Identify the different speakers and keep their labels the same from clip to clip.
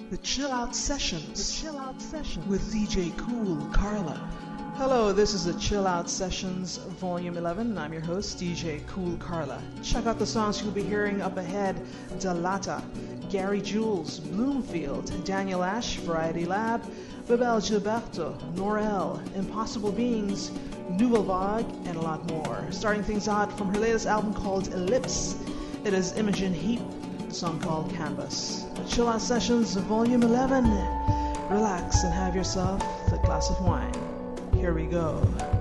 Speaker 1: The Chill Out Sessions. The Chill Out Sessions with DJ Cool Carla. Hello, this is the Chill Out Sessions Volume 11. I'm your host, DJ Cool Carla. Check out the songs you'll be hearing up ahead. Delata, Gary Jules, Bloomfield, Daniel Ash, Variety Lab, Bebel Gilberto, Norel, Impossible Beings, Nouvelle Vague, and a lot more. Starting things out from her latest album called Ellipse, it is Imogen Heap, a song called Canvas. Chill Out Sessions Volume 11. Relax and have yourself a glass of wine. Here we go.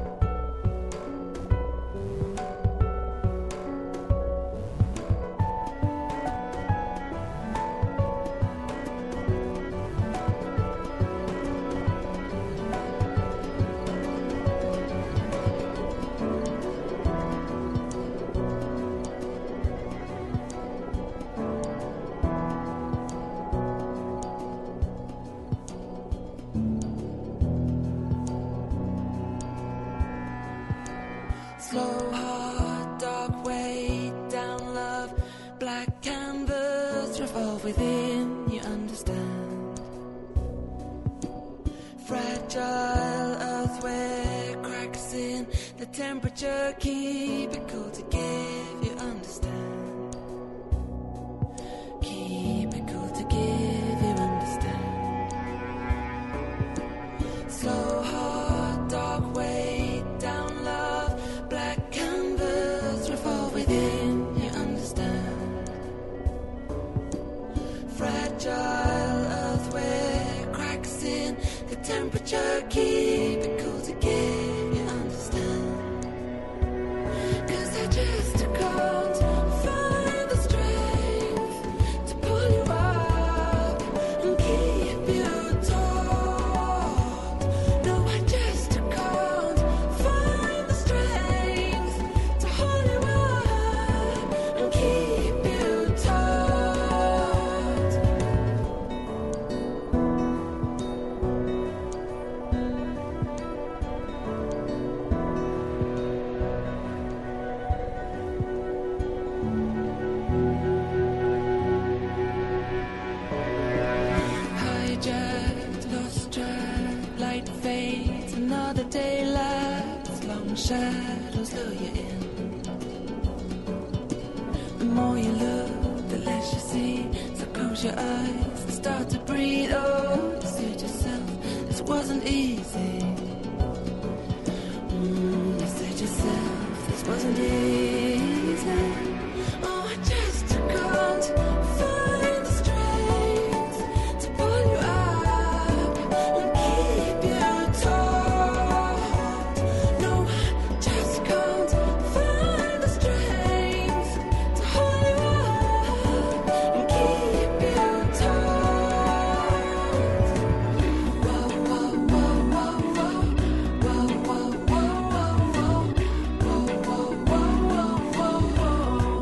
Speaker 2: Slow heart, dark way down love, black canvas, revolve within, you understand. Fragile earthware cracks in the temperature, keep it cool to give, you understand. Keep it cool to give, you understand. Slow heart, dark way down love, black canvas, revolve within, you understand. Fragile earthware cracks in the temperature, keep it cool to give, you understand. 'Cause I just can't find the strength to pull you up and keep you taut. No, I just can't find the strength to hold you up and keep you taut. Hijacked, lost track, light fades, another day lasts, long shadows lure you in. The more you look, the less you see, so close your eyes and start to breathe. Oh, deceive yourself, this wasn't easy. You said yourself, this wasn't easy. Oh, I just can't find the strength to pull you up and keep you taut. No, I just can't find the strength to hold you up and keep you taut. Whoa, whoa, whoa, whoa, whoa, whoa, whoa, whoa, whoa, whoa, whoa, whoa, whoa, whoa, whoa, whoa.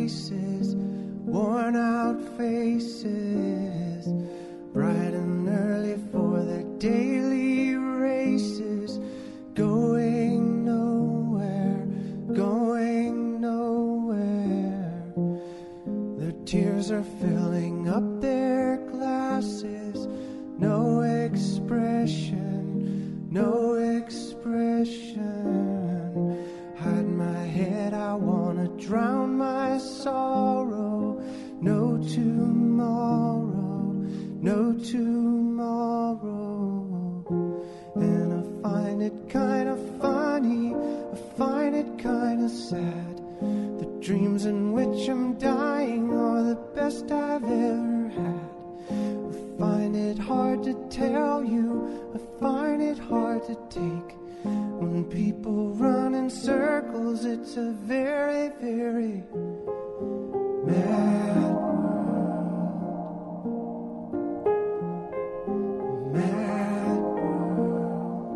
Speaker 3: places, worn out faces, bright and early for their daily races, going nowhere, going nowhere. Their tears are filling up their glasses, no expression, no expression. Hide my head, I wanna drown my sorrow. No tomorrow, no tomorrow. And I find it kind of funny, I find it kind of sad. The dreams in which I'm dying are the best I've ever had. I find it hard to tell you, I find it hard to take. When people run in circles, it's a very, very mad world. Mad world.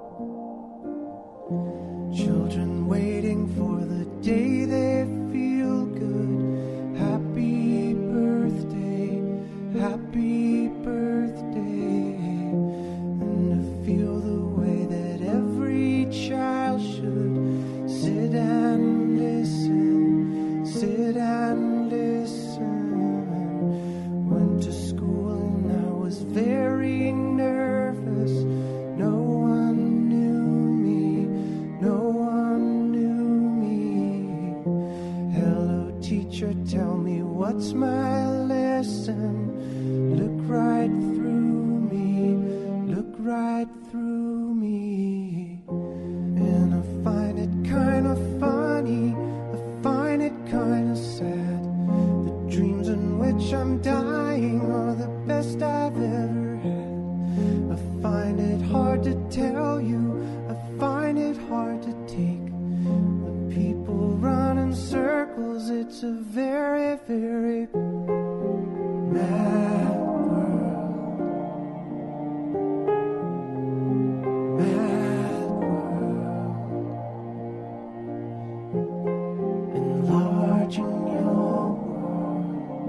Speaker 3: Children waiting for the day they feel good. Happy birthday, happy birthday. And to feel the way that every child should sit and listen, sit and listen. Went to school and I was very nervous. No one knew me, no one knew me. Hello teacher, tell me what's my lesson. Look right through me, look right through me. And I find it kind of funny, I find it kind of sad. The dreams in which I'm dying are the best I've ever had. I find it hard to tell you, I find it hard to take. When people run in circles, it's a very, very mad world. Mad world. Enlarging your world.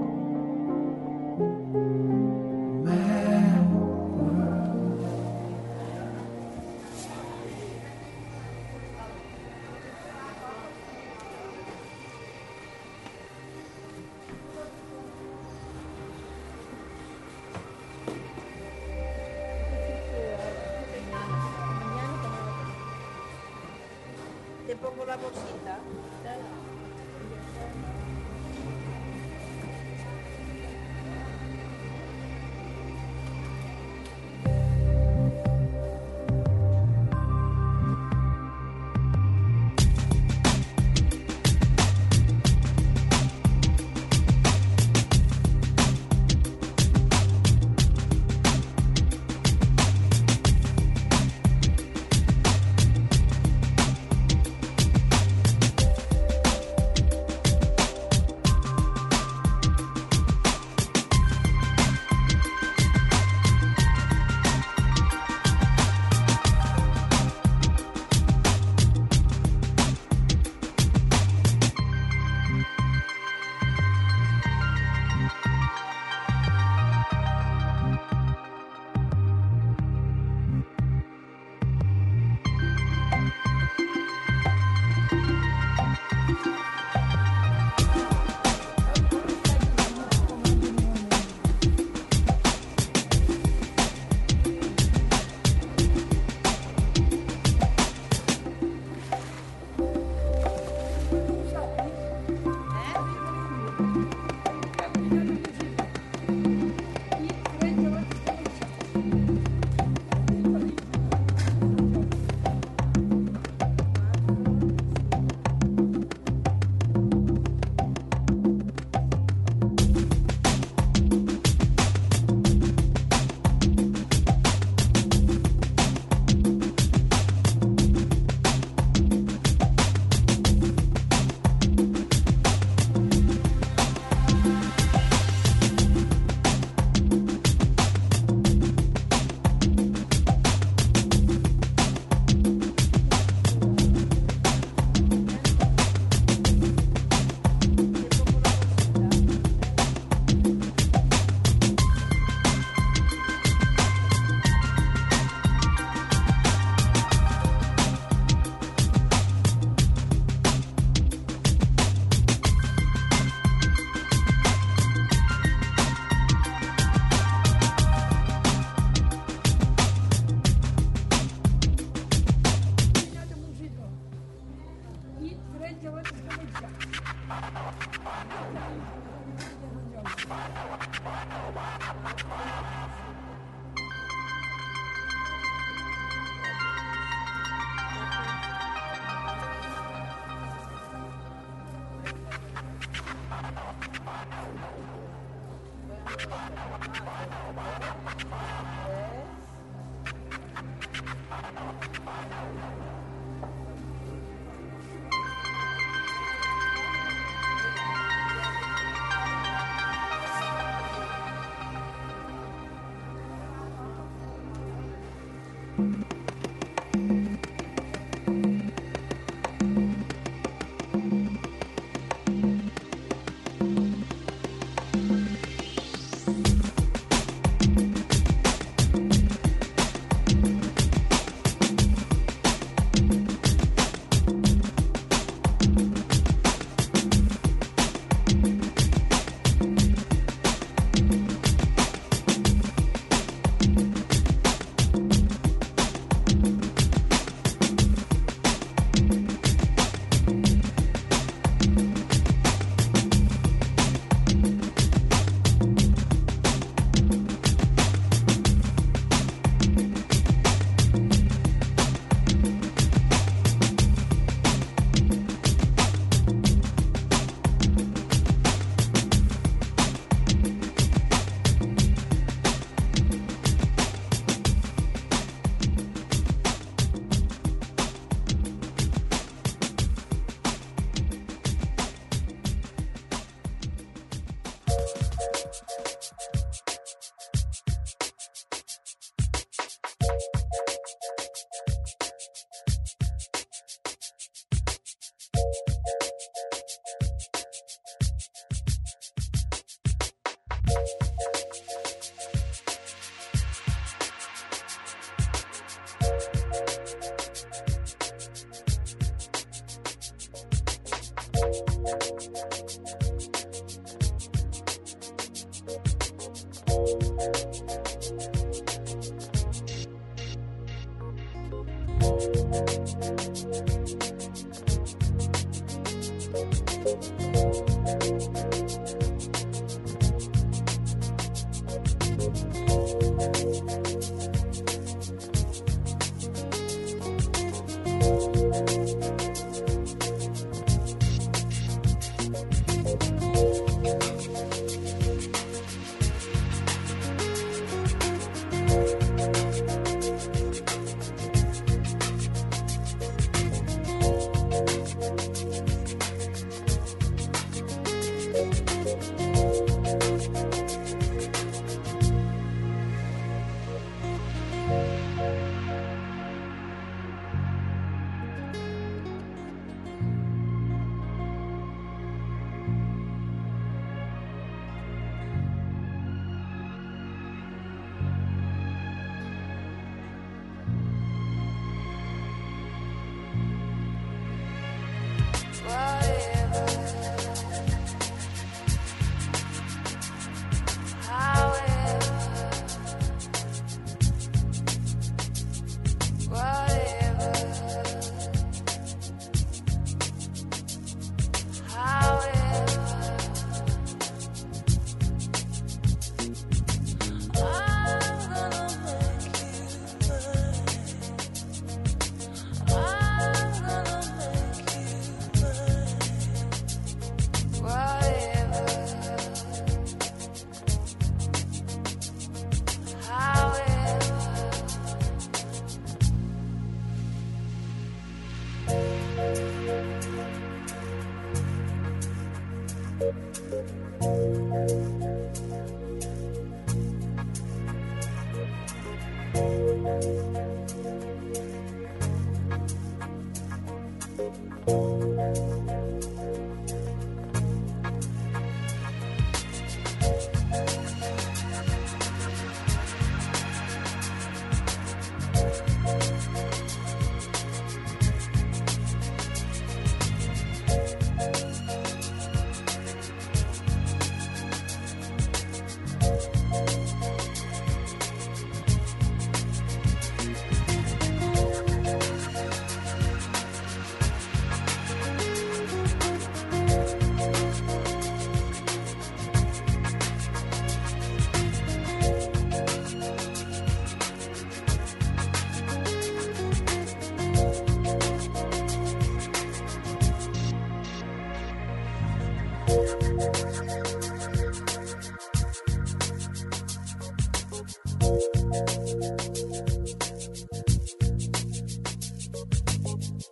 Speaker 3: Mad world.
Speaker 4: Te pongo la bolsita.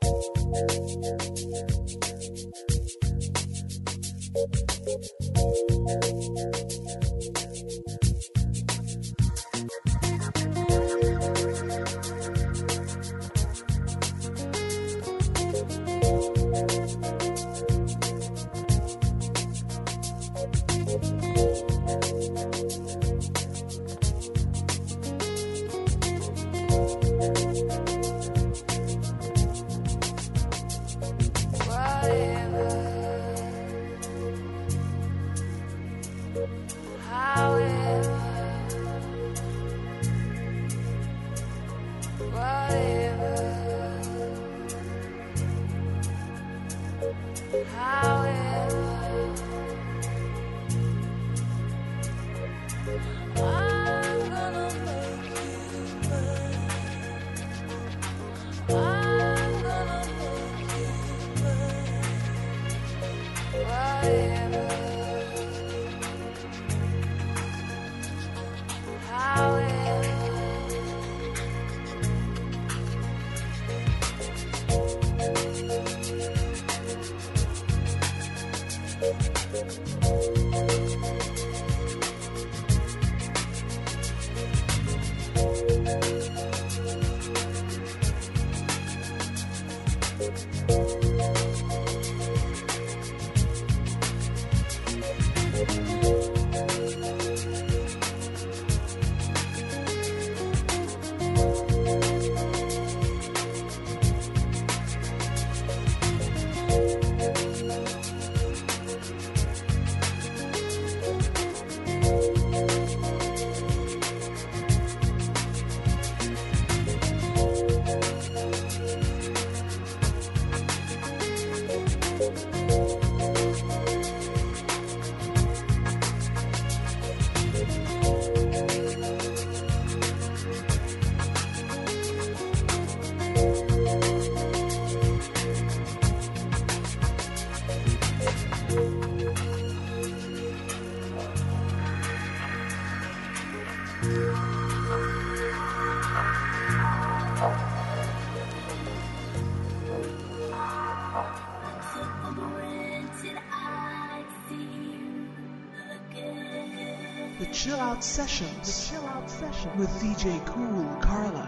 Speaker 1: The Chill Out Sessions with DJ Cool Carla.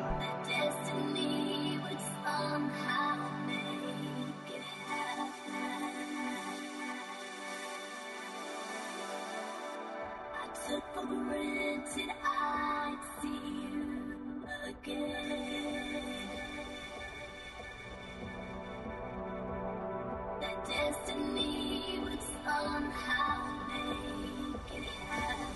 Speaker 2: Destiny would somehow make it happen. I took for granted I'd see you again. That destiny would somehow make it happen.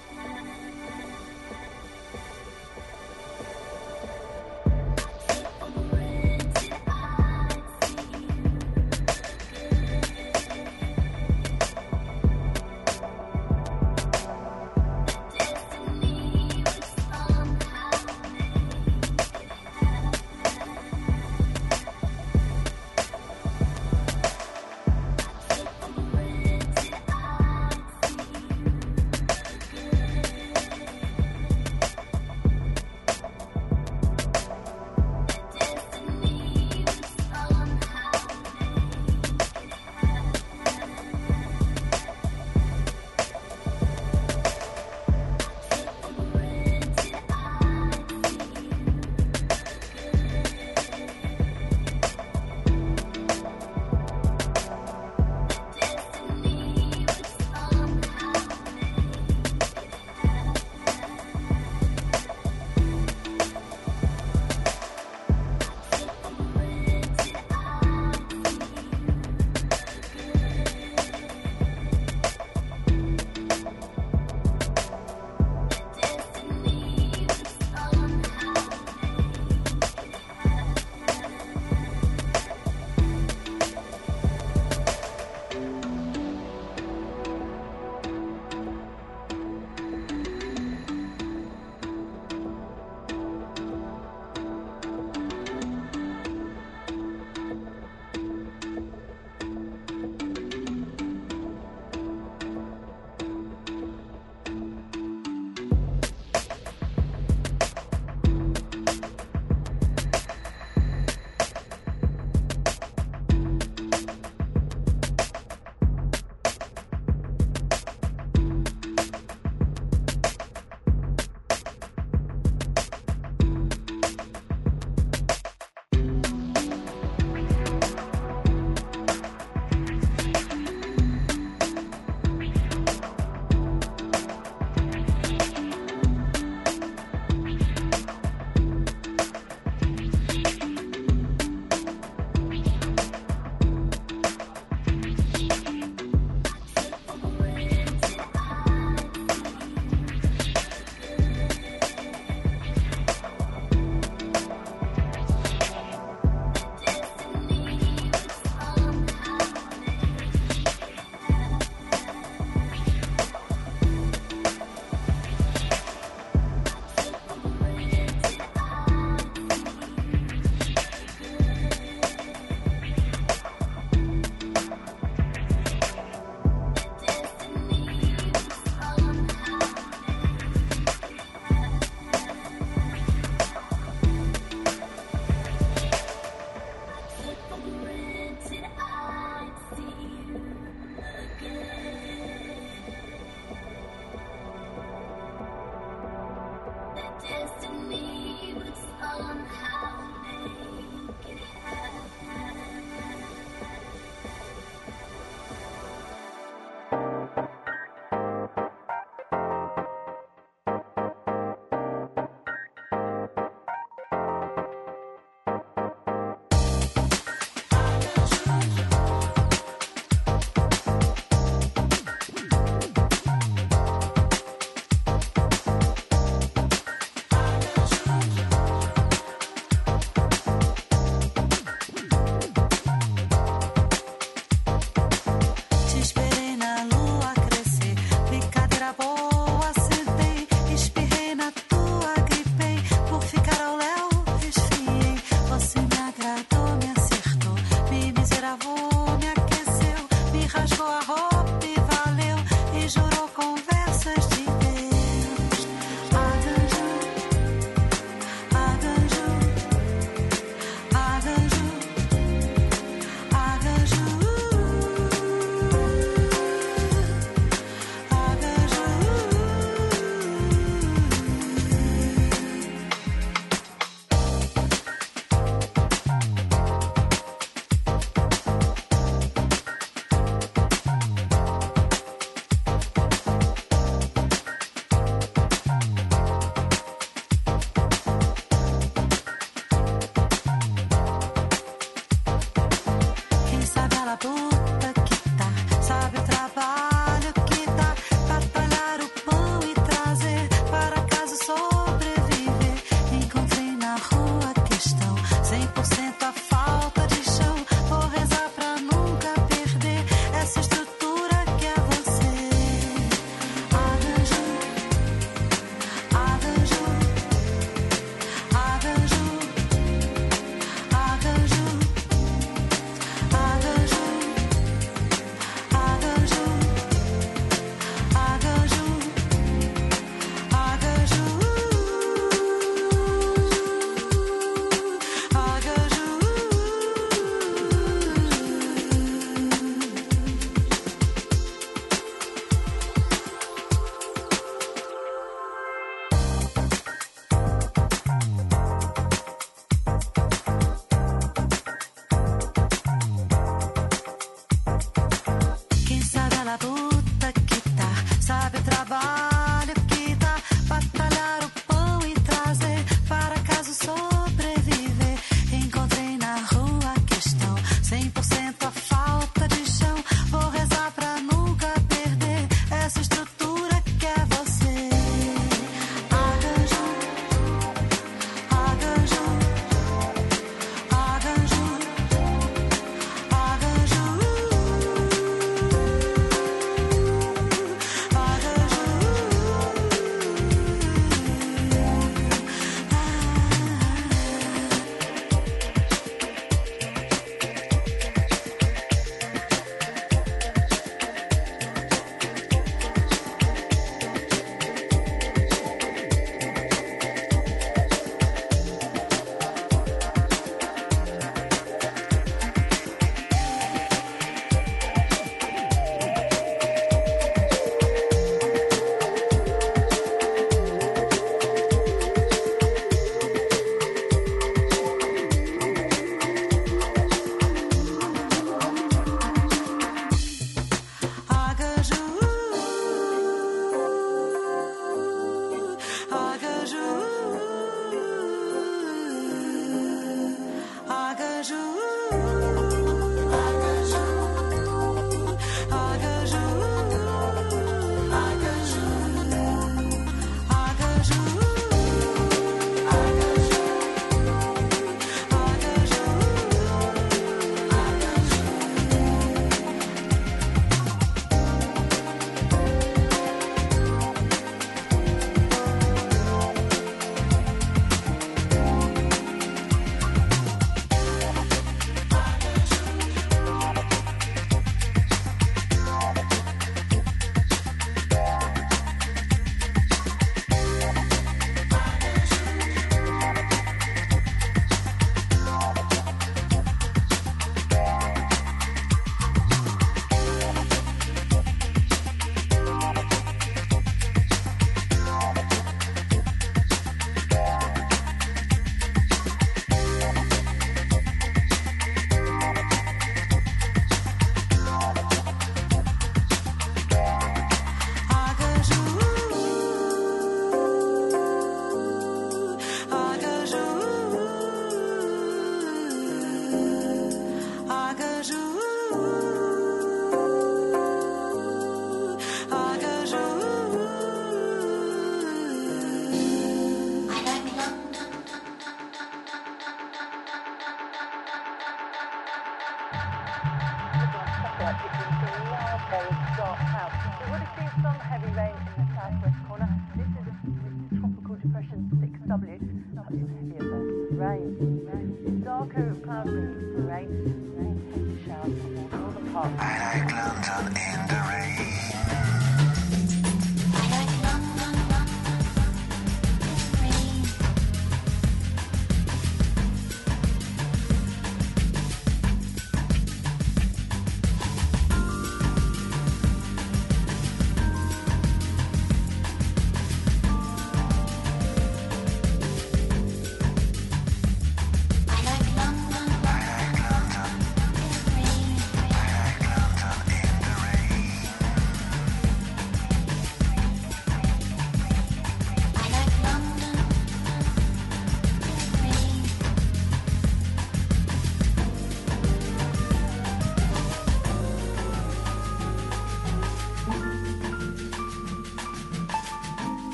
Speaker 5: like picturing some loud, old, dark clouds. We would have seen some heavy rain in the southwest corner. This is Tropical Depression 6W. Touching heavier bursts of rain. Darker cloud rings for rain. Heavy showers from the northern part.
Speaker 6: I like London in the rain.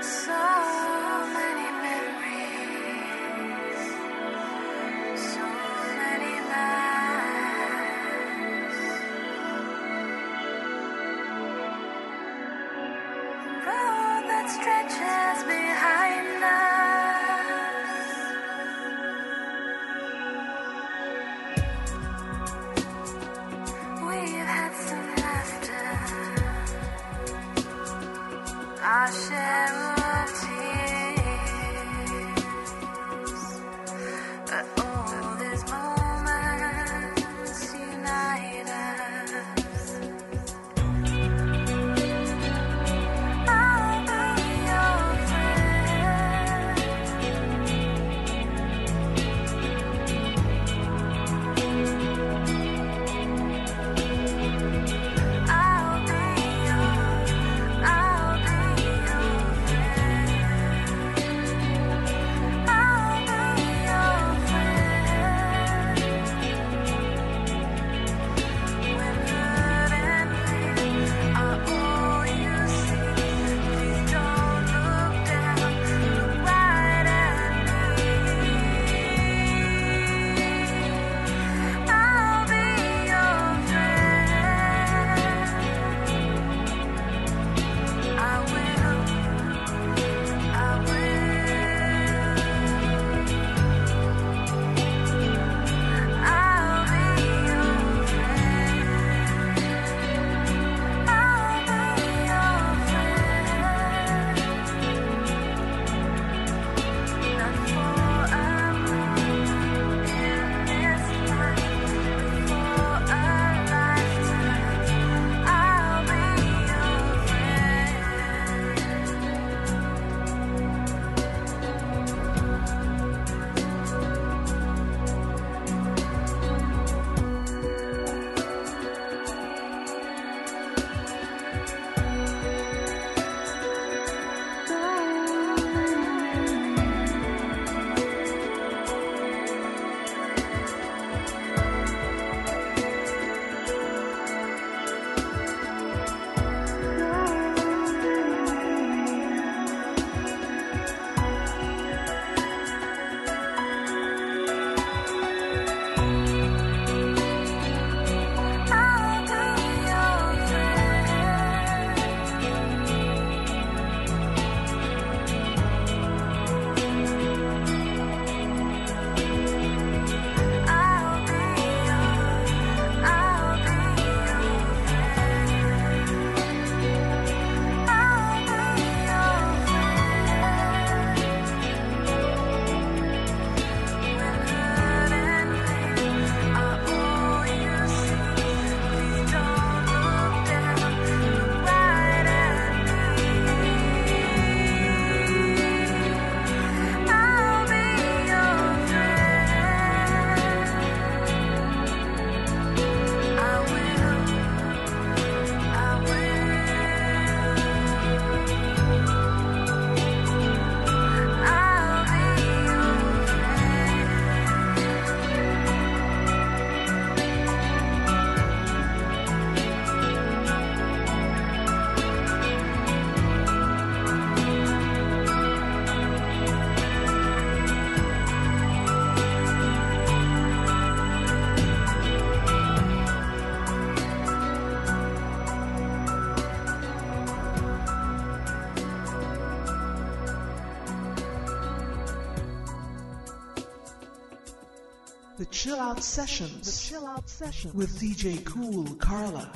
Speaker 1: The Chill Out Sessions. The Chill Out Sessions with DJ Cool Carla.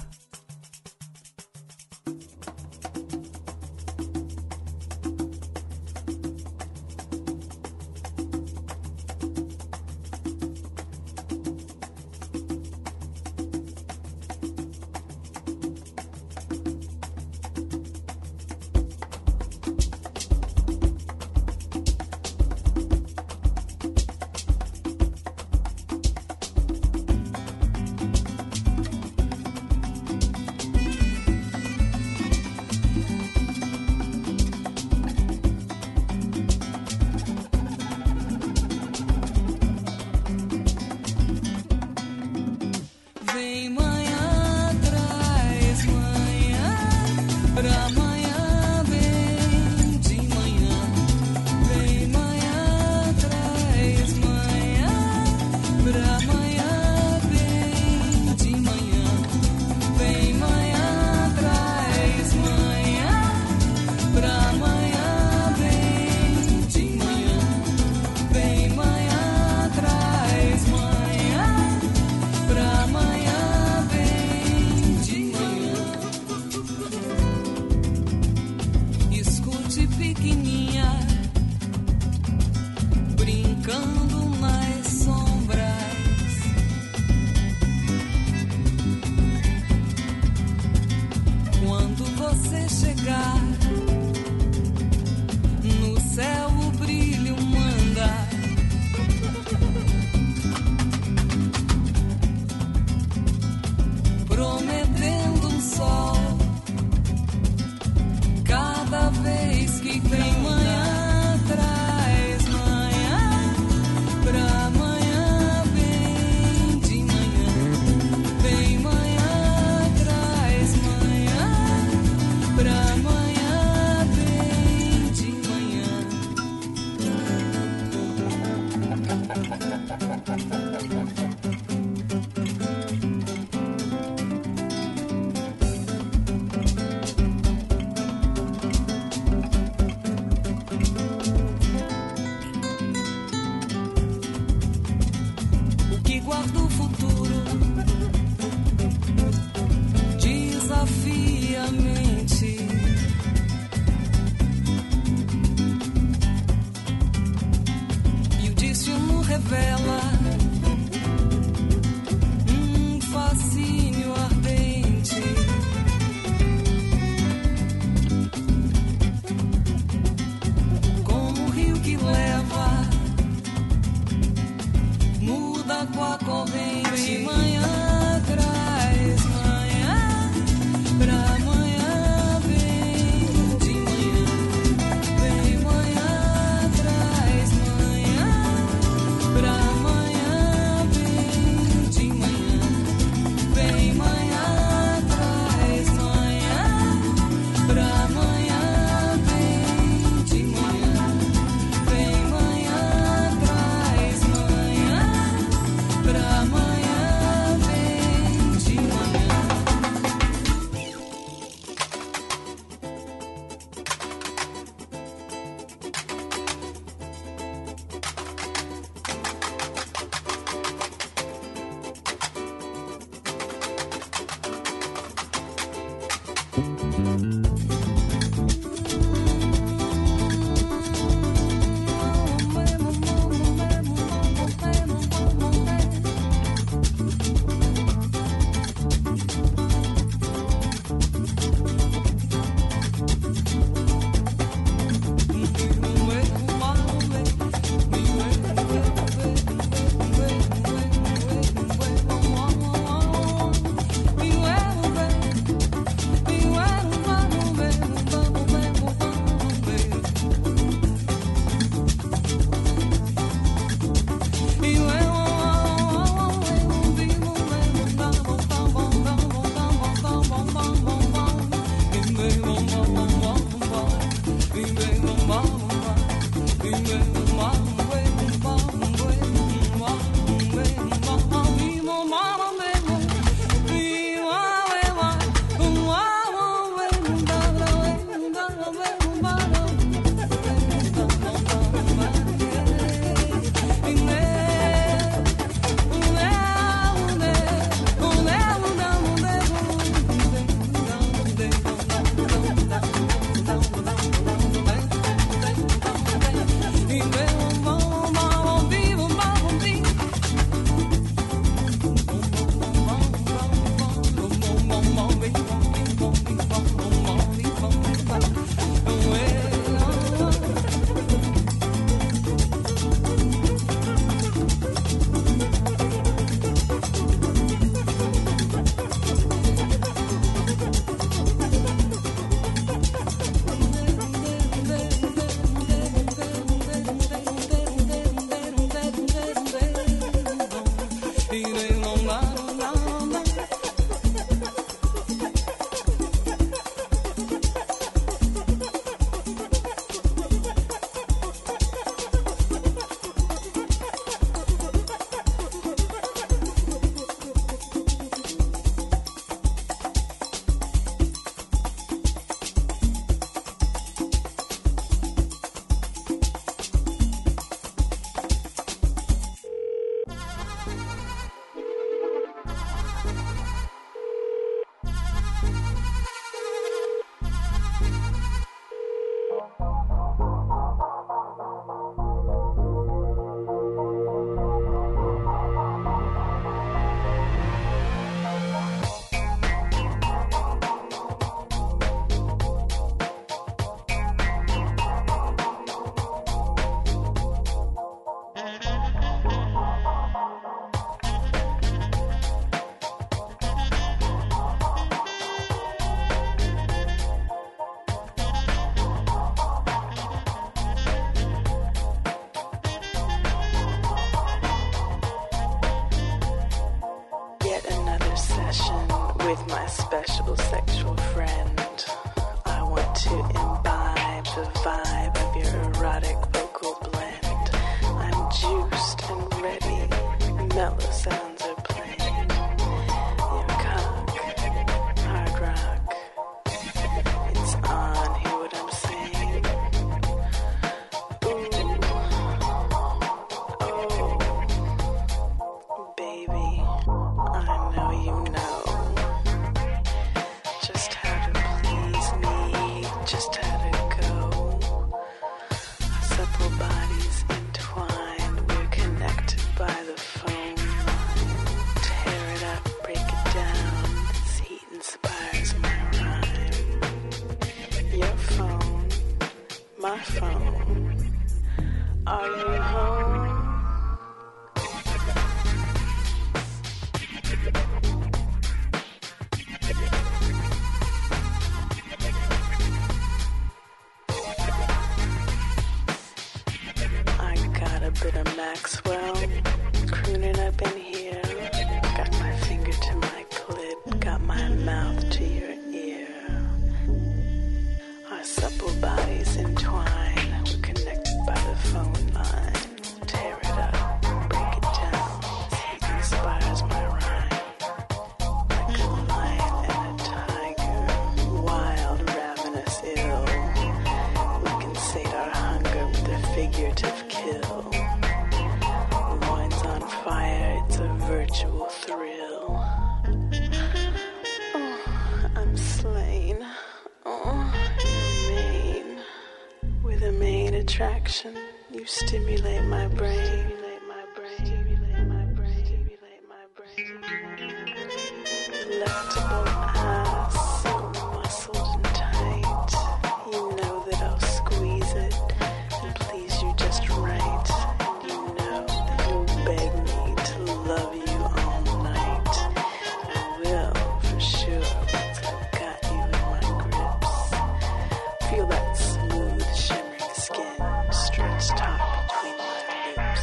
Speaker 7: Ramaya, Benji,
Speaker 2: chegar. No céu o brilho manda. Prometendo um sol. Cada vez que vem manhã, traz manhã. Pra amanhã vem de manhã. Vem manhã, traz manhã. Pra amanhã vem de manhã.
Speaker 7: with my special sexual friend. I want to imbibe the vibe of your erotic vocal blend. I'm juiced and ready, mellow sounds are playing. Your cock, hard rock, it's on, hear what I'm saying? Ooh, oh, baby, I know you know just how to please me, just how to go. Supple bodies entwined, we're connected by the phone line. Tear it up, break it down, this heat inspires my rhyme. Your phone, my phone, are you home? I got a bit of Maxwell crooning up in here. Got my finger to my clit, got my mouth to your ear. Our supple bodies entwine, we're connected by the phone line. Tear it up, break it down, this heat inspires my rhyme. Like a lion and a tiger, wild, ravenous, ill. We can sate our hunger with a figurative kill. Loins on fire, it's a virtual thrill. Oh, I'm slain. Oh, you're main. With a main attraction, you stimulate my brain. Delectable ass, so muscled and tight. You know that I'll squeeze it and please you just right. And you know that you'll beg me to love you all night. I will, for sure, once I've got you in my grips. Feel that smooth, shimmering skin stretched taut between my lips.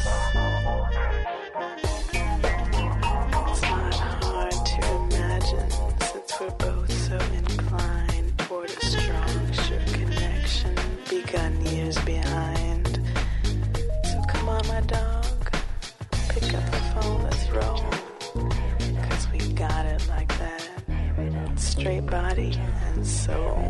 Speaker 7: It's not hard to imagine, since we're both so inclined toward a strong, sure connection, begun years behind. So come on, my dog, pick up the phone, let's roll. 'Cause we got it like that, straight body and soul.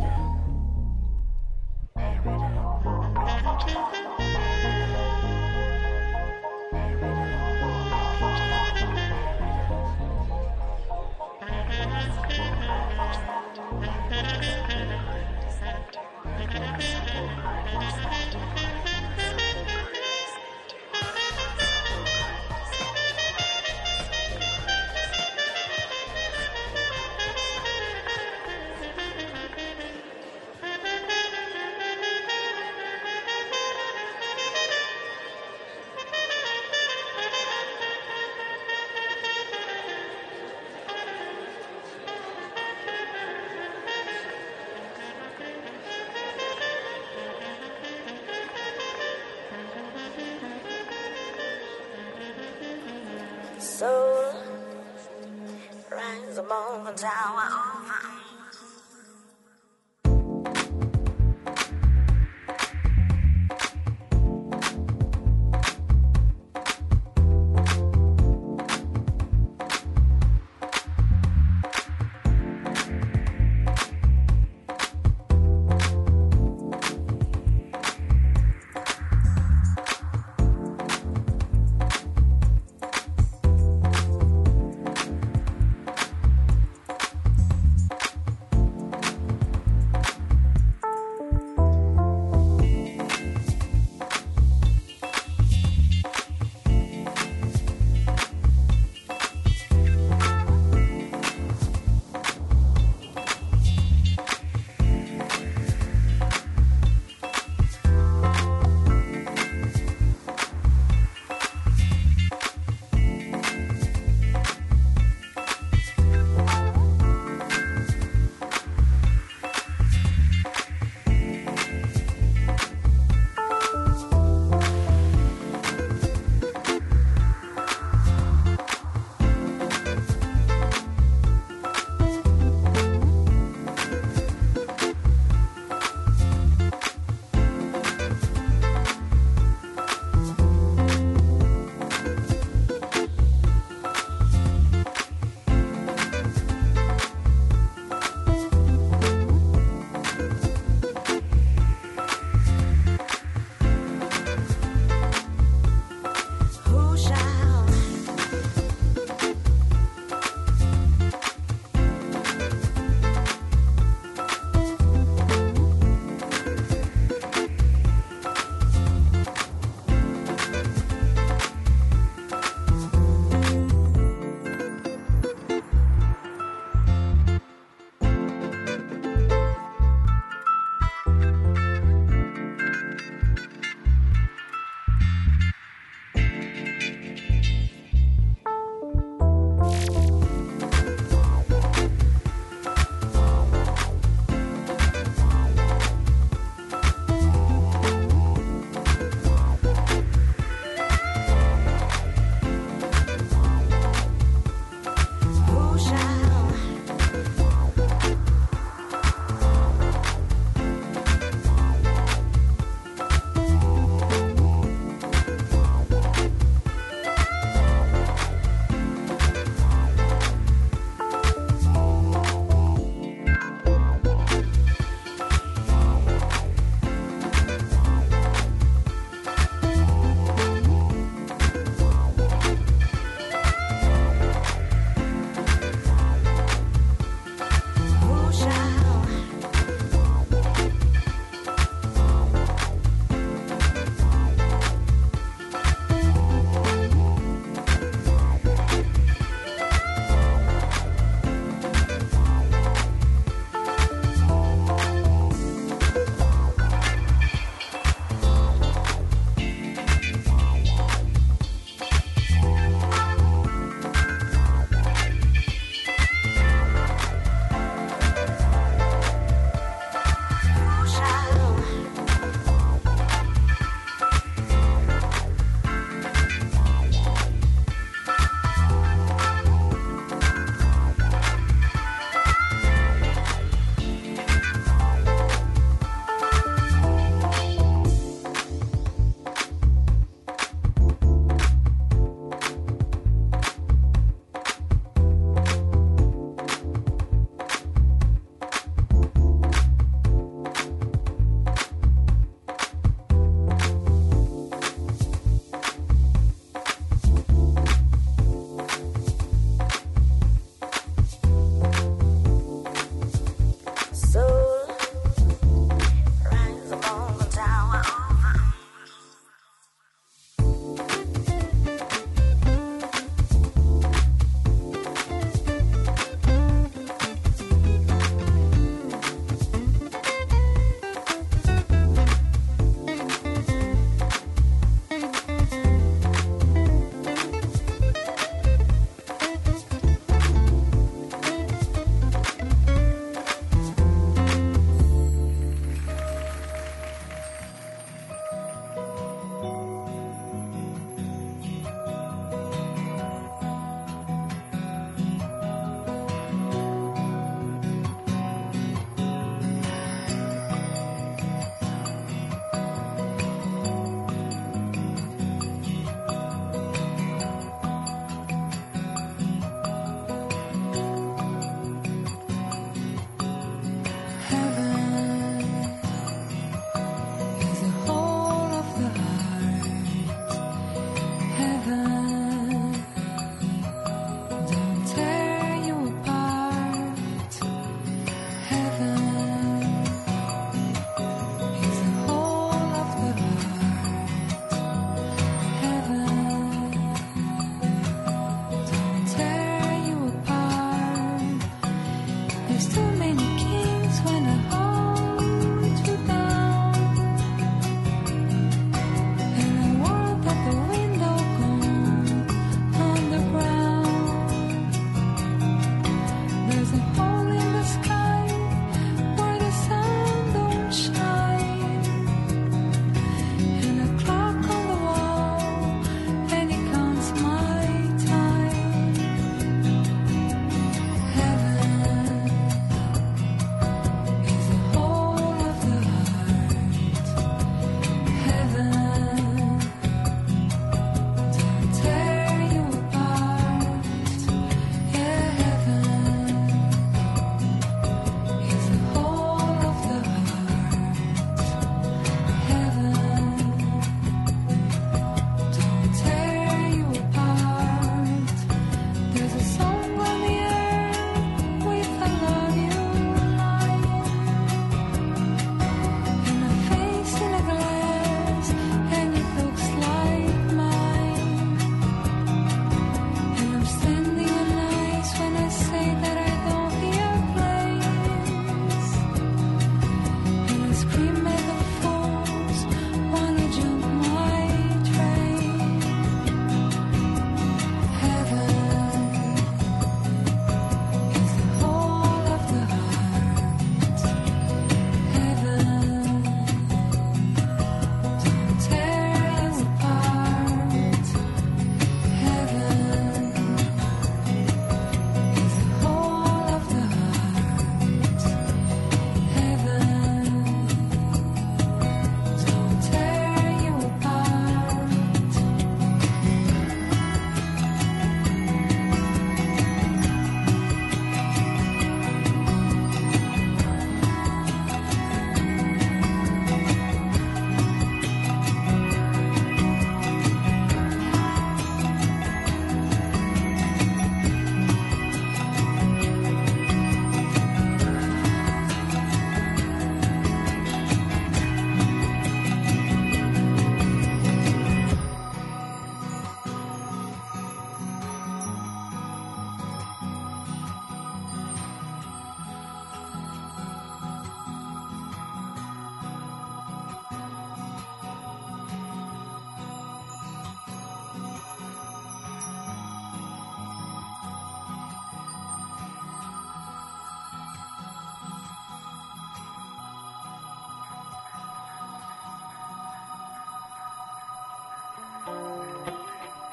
Speaker 2: Soul rise above the tower over.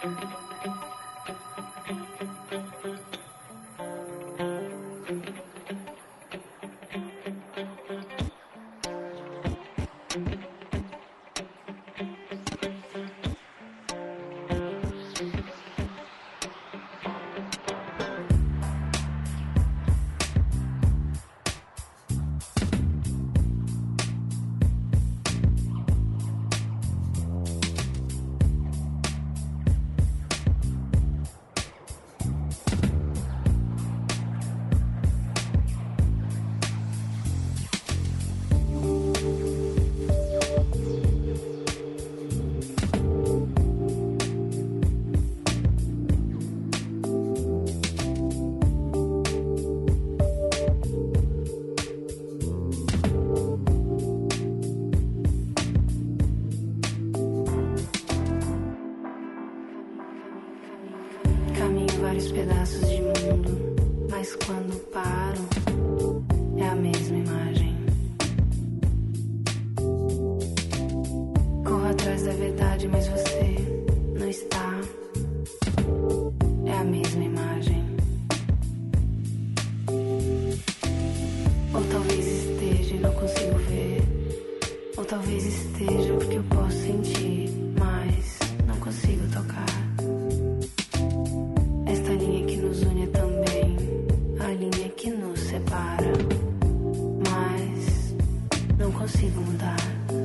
Speaker 8: Vários pedaços de mundo, mas quando paro, é a mesma imagem. Corro atrás da verdade, mas você não está. É a mesma imagem. Ou talvez esteja e não consigo ver. Ou talvez esteja porque eu posso sentir, mas não consigo tocar. Esta linha que nos une é também a linha que nos separa, mas não consigo mudar.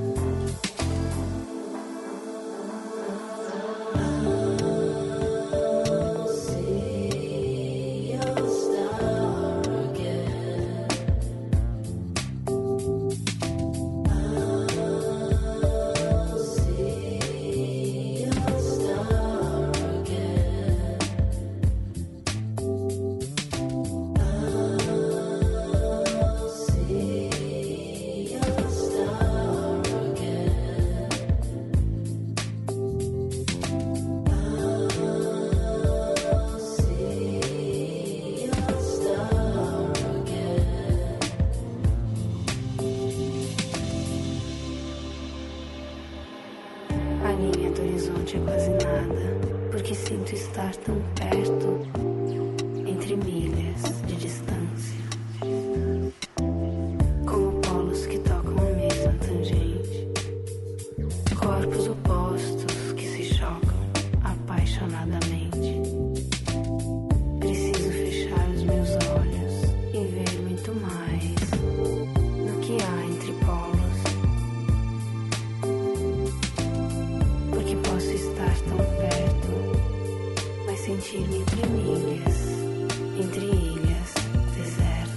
Speaker 8: É quase nada, porque sinto estar tão perto, entre milhas de distância, como polos que tocam a mesma tangente, corpos opostos que se chocam apaixonadamente. Preciso fechar os meus olhos e ver muito mais do que há entre polos. Posso estar tão perto, mas sentir-me entre milhas, entre ilhas, deserto.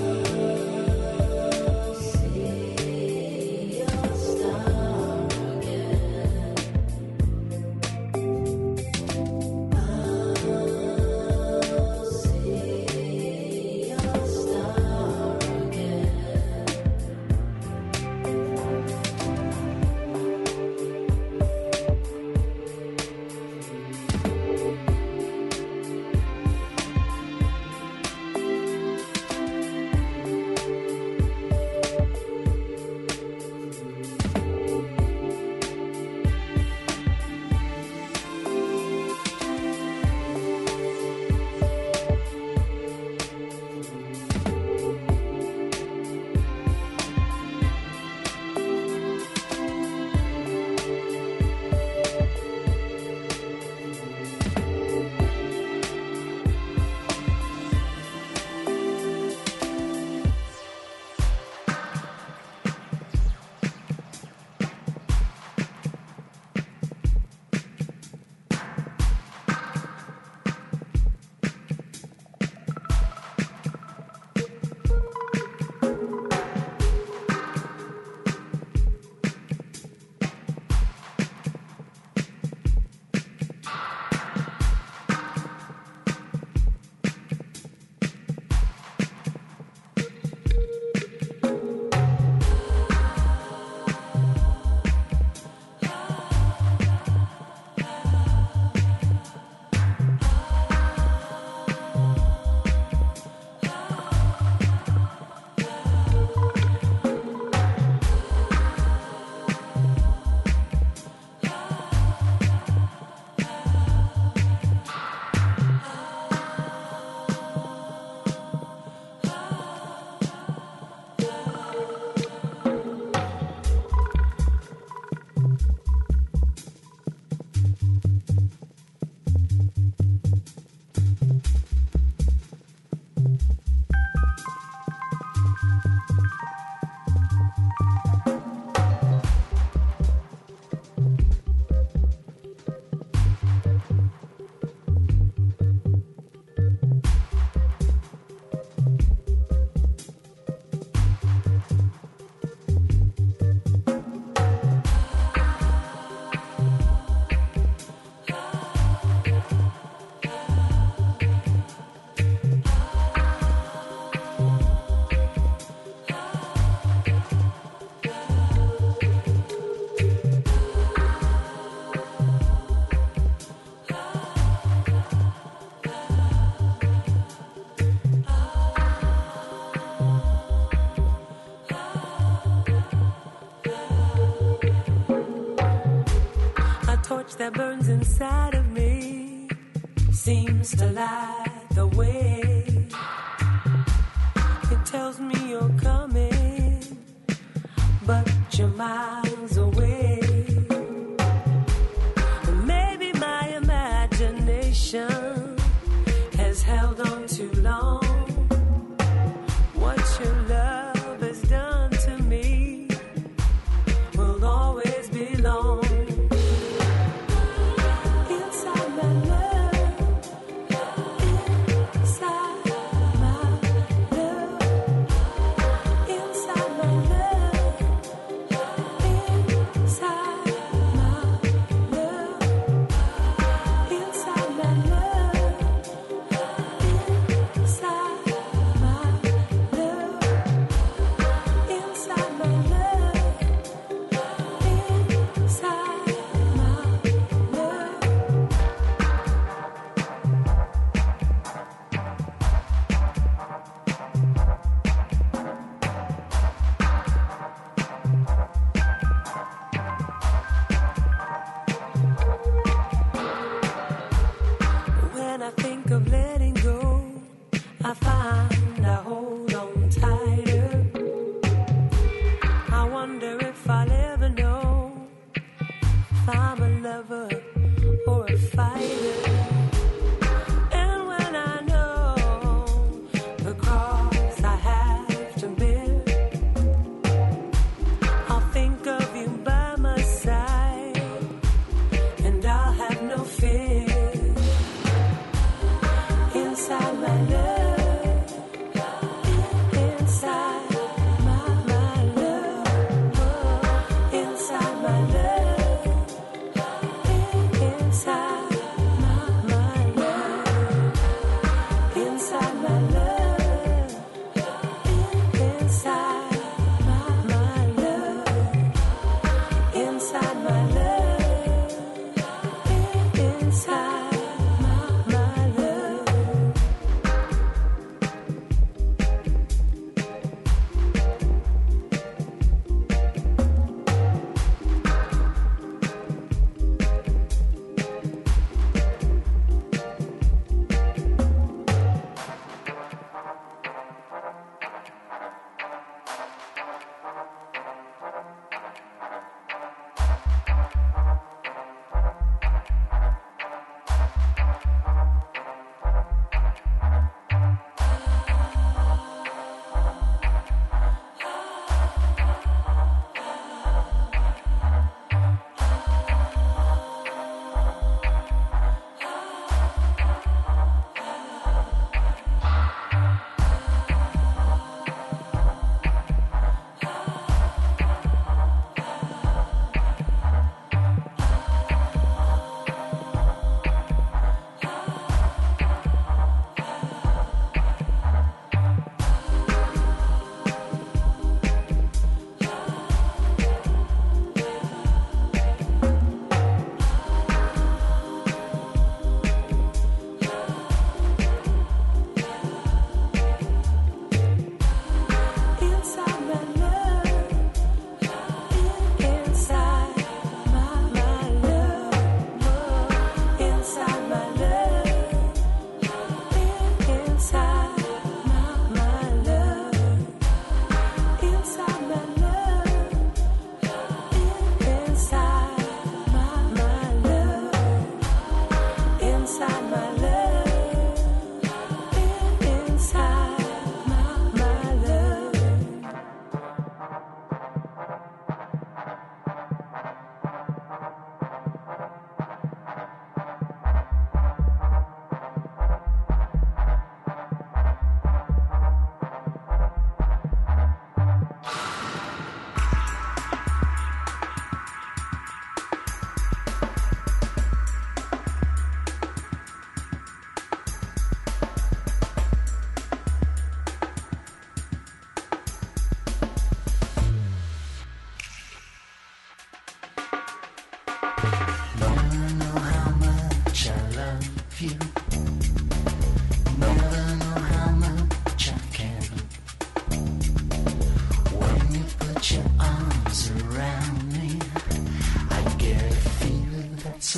Speaker 2: Again.
Speaker 9: that burns inside of me seems to light the way. It tells me you're coming, but you're miles away. Maybe my imagination has held on too long. What your love has done to me will always belong. Inside my love, inside my love, inside my love, inside my love, inside my love, inside my love, inside my love, inside my love. When I think of letting go, I find I hold on tighter. I wonder if I'll ever know if I'm a lover or a fighter. And when I know the cross I have to bear, I'll think of you by my side, and I'll have no fear. Inside my love, inside my love, inside my love, inside my love, inside my love, inside my love, inside my love, inside my love.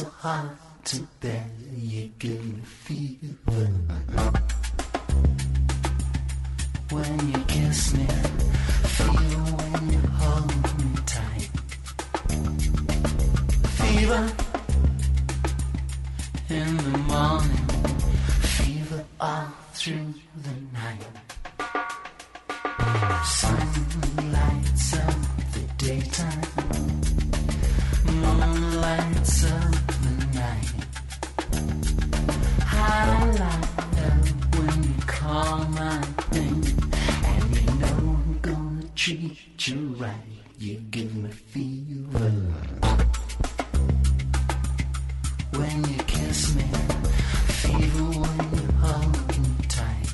Speaker 10: so hard to bear, you give me fever. When you kiss me, feel when you hold me tight. Fever in the morning, fever all through the night. Sun lights up the daytime, moon lights up the night. I light up when you call my name, and you know I'm gonna treat you right. You give me fever. When you kiss me, fever when you hold me tight.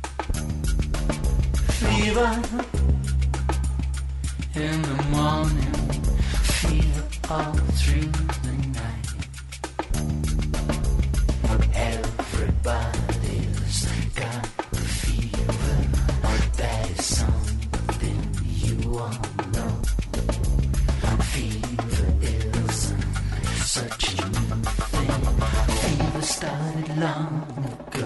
Speaker 10: Fever in the morning, fever all through the night. Everybody's got the fever. That is something you all know. Fever isn't such a new thing. Fever started long ago.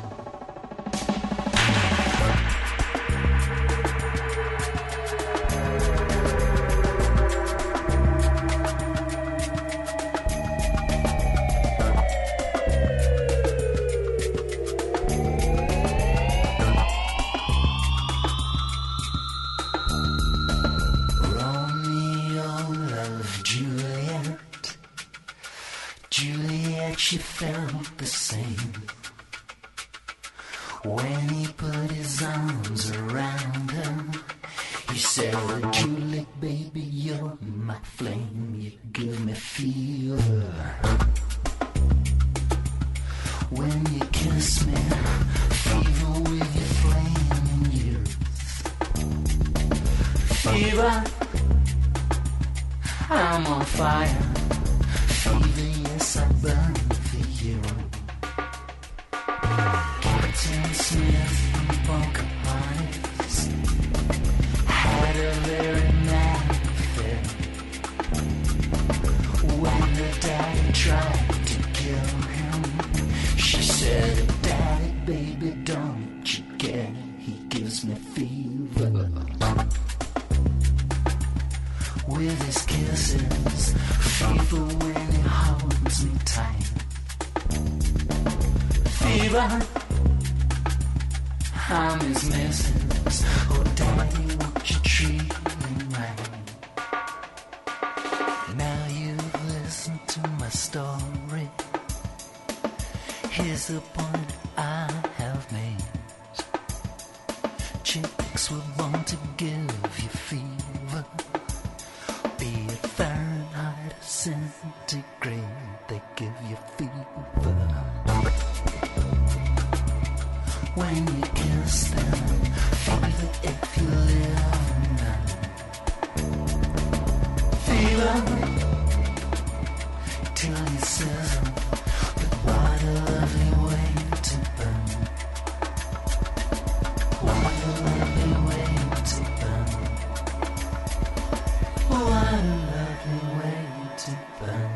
Speaker 10: She felt the same when he put his arms around her. He said, Julie, baby, you're my flame. You give me fever. When you kiss me, fever with your flaming youth. Fever, I'm on fire. Fever, yes, I burn. Captain Smith and Pocahontas had a very mad affair. When the daddy tried to kill him, she said, Daddy, baby, don't you care? He gives me fever. With his kisses, fever when he holds me tight. Fever, I'm his missus. Oh, Daddy, won't you treat me right? Now you've listened to my story. Here's the point I have made. Chicks were born to give you fever. Be it Fahrenheit or centigrade, they give you fever. When you kiss them, fever if you live now. Fever till you sizzle, but what a lovely way to burn. What a lovely way to burn. What a lovely way to burn.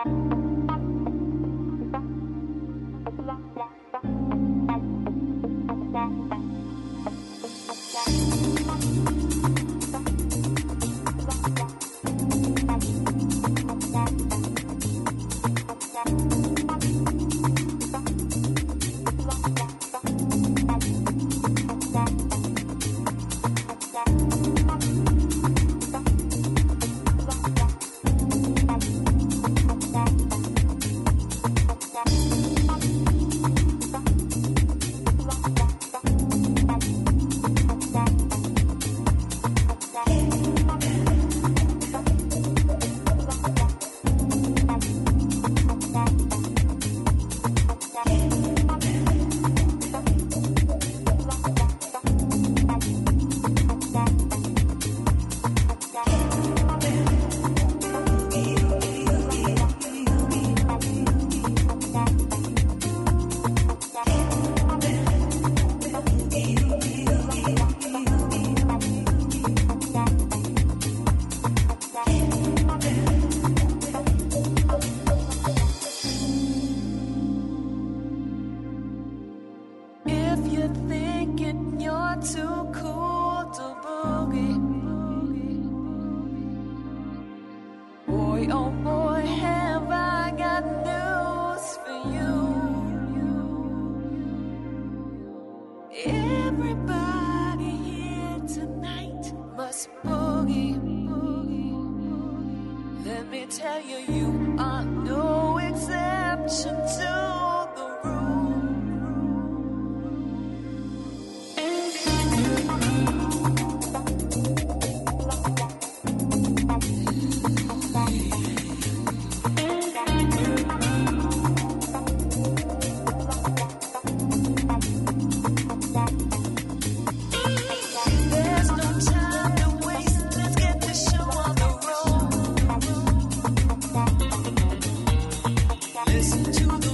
Speaker 2: Listen to the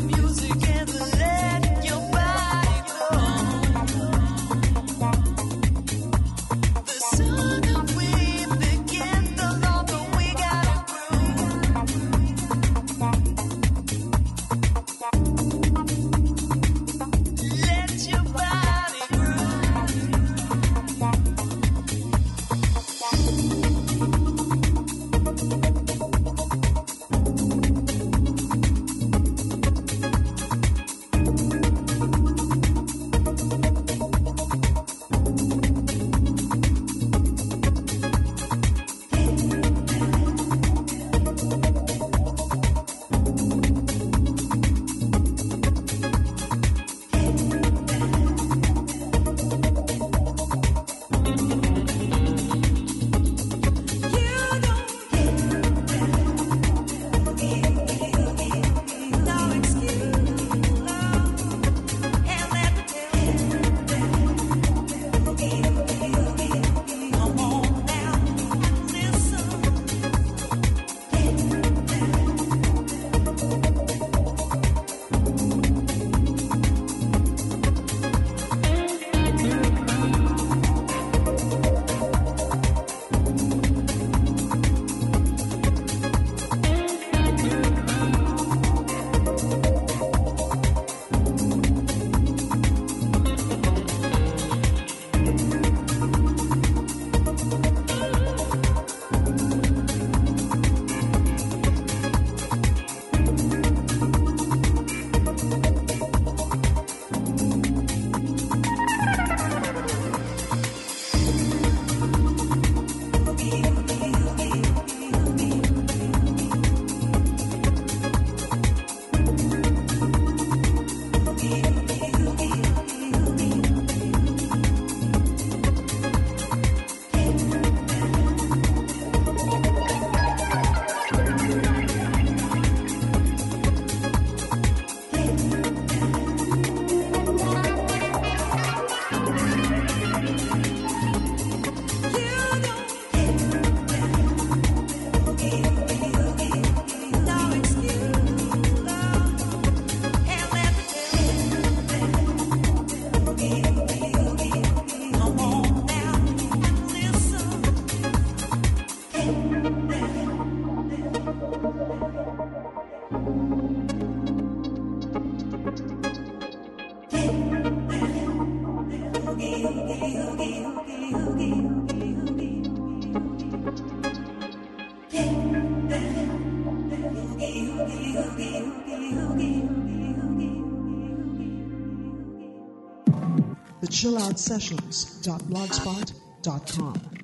Speaker 1: thechilloutsessions.blogspot.com